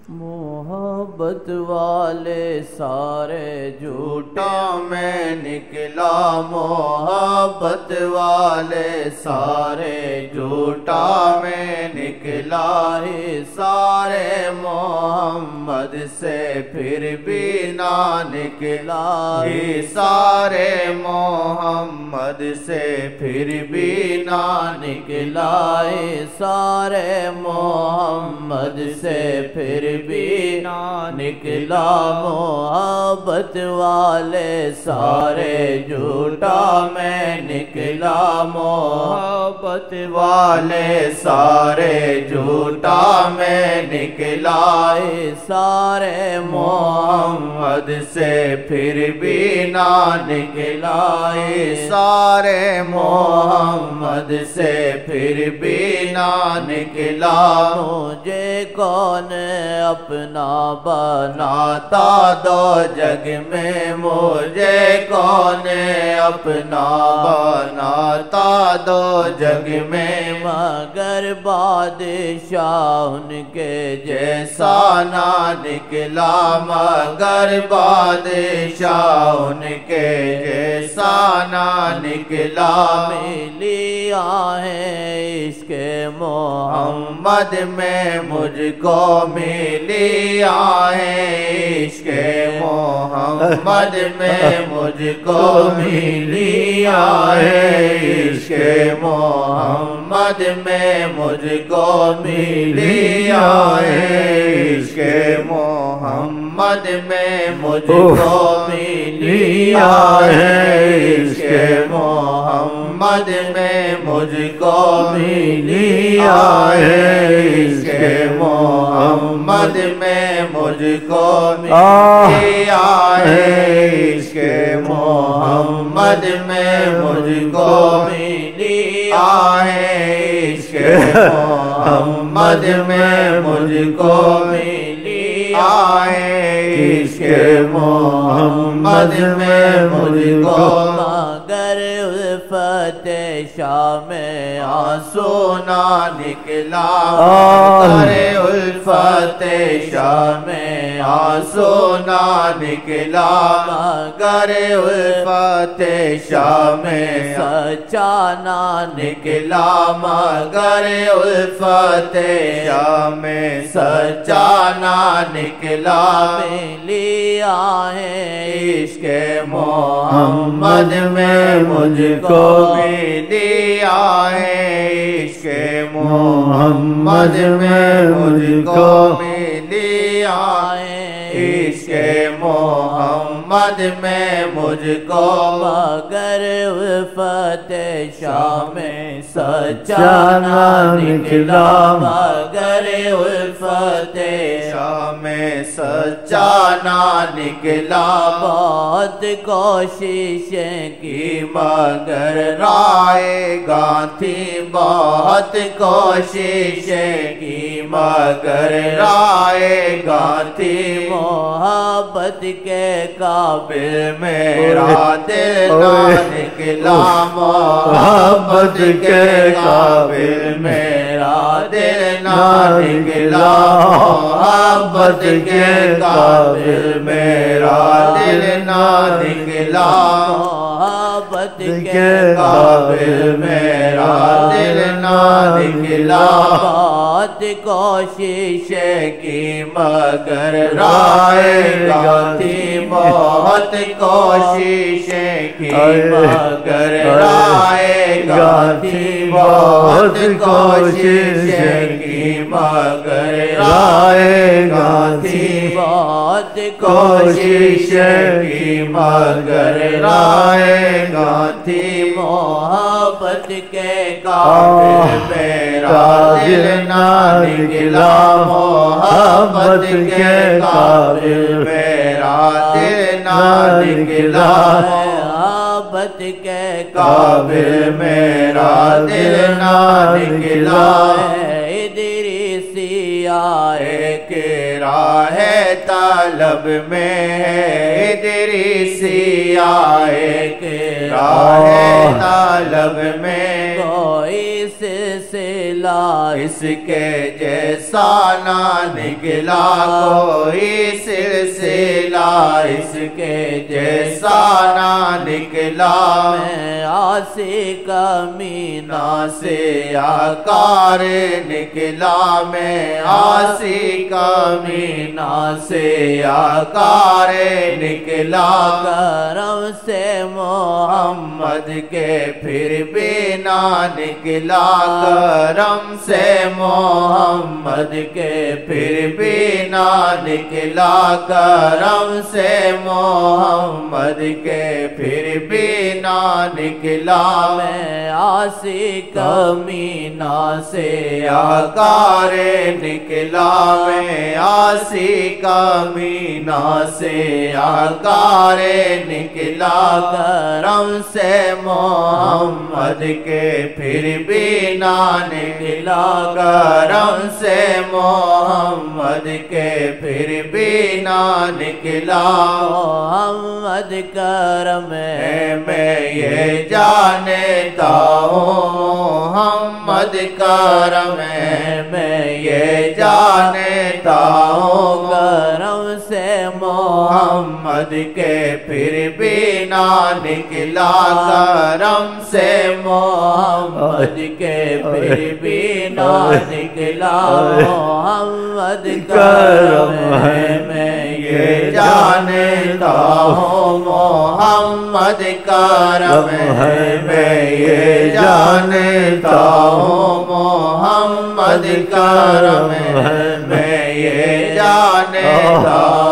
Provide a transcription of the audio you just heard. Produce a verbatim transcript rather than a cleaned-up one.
محبت والے سارے جھوٹا میں نکلا محبت والے سارے جھوٹا میں نکلا ہی سارے محمد سے پھر بھی نہ نکلا ہی سارے محمد سے پھر بھی نہ نکلا ہی سارے محمد سے پھر بھی نہ نکلا محبت والے سارے جھوٹا میں نکلا محبت والے سارے جھوٹا میں نکلا سارے محمد سے پھر بھی نہ نکلا سارے محمد سے پھر بھی نہ نکلا مجھے کون اپنا بناتا دو جگ میں مجھے کون اپنا بناتا دو جگ میں مگر بادشاہ ان کے جیسا نہ نکلا مگر بادشاہ ان کے جیسا نہ نکلا ملی آہیں عشق محمد میں مجھ کو ملی آہیں عشق محمد میں مجھ کو ملی آہیں عشق محمد میں مجھ کو ملی آہیں عشق محمد میں مجھ کو ملی آہیں عشق محمد میں مجھ کو ملی آہیں عشق محمد میں مجھ کو ملی آہیں عشق محمد میں مجھ کو ملی آہیں عشق محمد میں مجھ کو ملی آہیں عشق محمد میں مجھ کو مگر الفت شاہ میں آنسو نہ نکلا مگر الفت شاہ میں آنسو نہ نکلا مگر الفت شاہ میں سچا نہ نکلا مگر الفت شاہ میں سچا نہ نکلا ملی آہیں عشق محمد میں مجھ کو ملی آہیں عشق محمد میں مجھ کو ملی آہیں عشق محمد میں مجھ کو مگر الفت شاہ میں سچا نہ نکلا مگر الفت شاہ میں سچا نہ نکلا بہت کوششیں کی مگر رائے گاہ تھی بہت کوششیں کی مگر رائے گاہ تھی محبت کے قابل میرا دل نہ نکلا محبت کے قابل میرا دل نہ نکلا محبت کے قابل میرا دل نہ نکلا محبت کے قابل میرا دل نہ نکلا بہت کوشش کی مگر رائے گاہ تھی بہت کوشش کی مگر رائے گاہ تھی بہت کوشش کی مگر رائے گاہ تھی بہت کوشش کی مگر رائے گاہ تھی محبت کے قابل میرا دل نہ نکلا محبت کے قابل میرا دل نہ نکلا محبت کے قابل میرا دل نہ نکلا ادریسی آئے کہ راہ طلب میں ادریسی آئے کہ راہ طلب میں کوئی سلسلہ اس کے جیسا نہ نکلا کوئی سلسلہ اس کے جیسا نہ نکلا میں آسی کمینہ سے آکار نکلا میں آسی کمینہ سے آکار نکلا کرم سے محمد کے پھر بھی نہ نکلا کرم سے محمد کے پھر بھی نہ نکلا کرم سے محمد کے پھر بھی نہ نکلا میں آسی کمینہ سے آکار نکلا میں آسی کمینہ سے آکار نکلا کرم سے محمد کے پھر بھی نہ نکلا کرم سے محمد کے پھر بھی نہ نکلا محمد کرم ہے میں یہ جانتا ہوں محمد کرم ہے میں یہ جانتا ہوں کرم سے محمد کے پھر بھی نہ نکلا کرم سے محمد کے پھر بھی نہ نکلا محمد کرم ہے میں یہ جانتا ہوں محمد کرم ہے میں یہ جانتا ہوں محمد کرم ہے میں یہ جانتا